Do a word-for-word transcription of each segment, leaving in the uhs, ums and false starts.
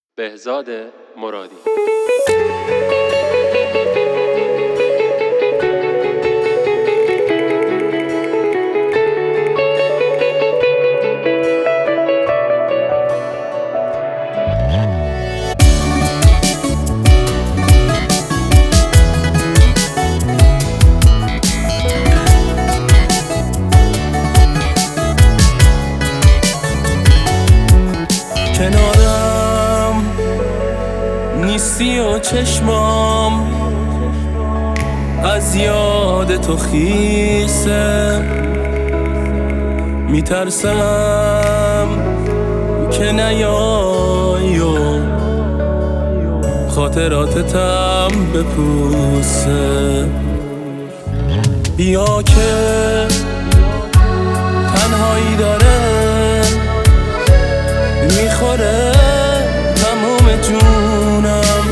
بهزاد مرادی. کنارم نیستی و چشمام از یاد تو خیسه، میترسم که نیای و خاطراتتم بپوسه. یا که تنهایی داره میخوره تمام جونم،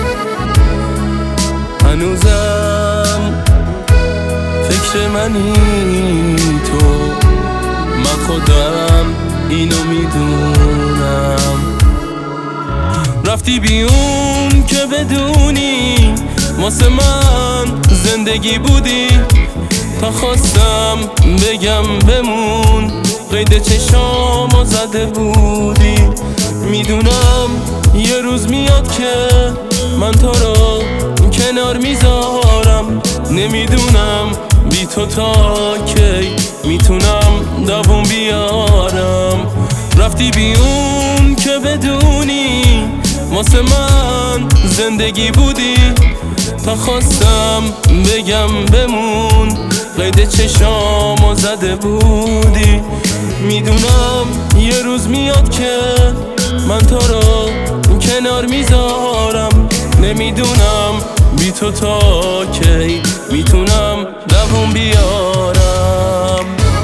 هنوزم فکر منی تو، من خودم اینو میدونم. رفتی بیون که بدونی واسه من زندگی بودی، تا خواستم بگم بمون قید چشامو زده بودی. میدونم یه روز میاد که من تو رو کنار میذارم، نمیدونم بی تو تا کی میتونم دووم بیارم. رفتی بیون که بدونی واسه من زندگی بودی، تا خواستم بگم بمون قید چشامو زده بودی. میدونم یه روز میاد که من تو رو کنار میذارم، نمیدونم بی تو تا کی میتونم دووم بیارم.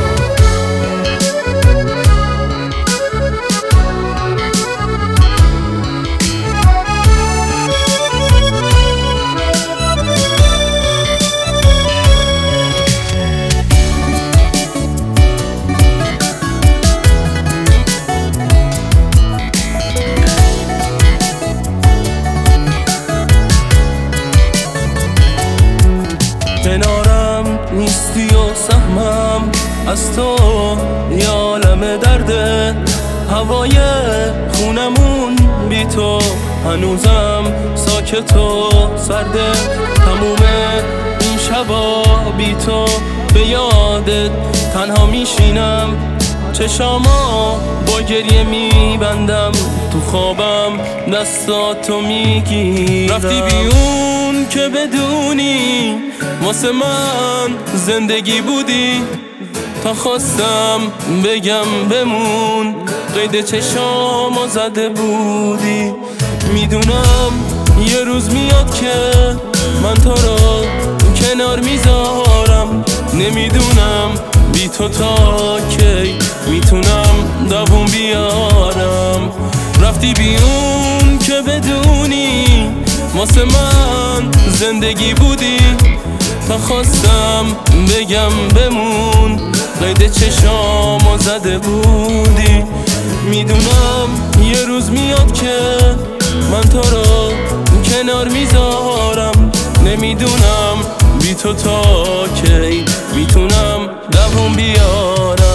کنارم نیستی و سهمم از تو یه عالم درده، هوای خونمون بی تو هنوزم ساکت و سرده. تموم این شبا بی تو به یادت تنها میشینم، چشامو با گریه میبندم، تو خوابم دستاتو میگیرم. رفتی بیون که بدونی واسه من زندگی بودی، تا خواستم بگم بمون قید چشامو زده بودی. میدونم یه روز میاد که من تو رو کنار میذارم، نمیدونم بی تو تا کی میتونم دووم بیارم. رفتی بیون که بدونی واسه من زندگی بودی، تا خواستم بگم بمون قید چشامو زده بودی. میدونم یه روز میاد که من تو رو کنار میذارم، نمیدونم بی تو تا کی میتونم دووم بیارم.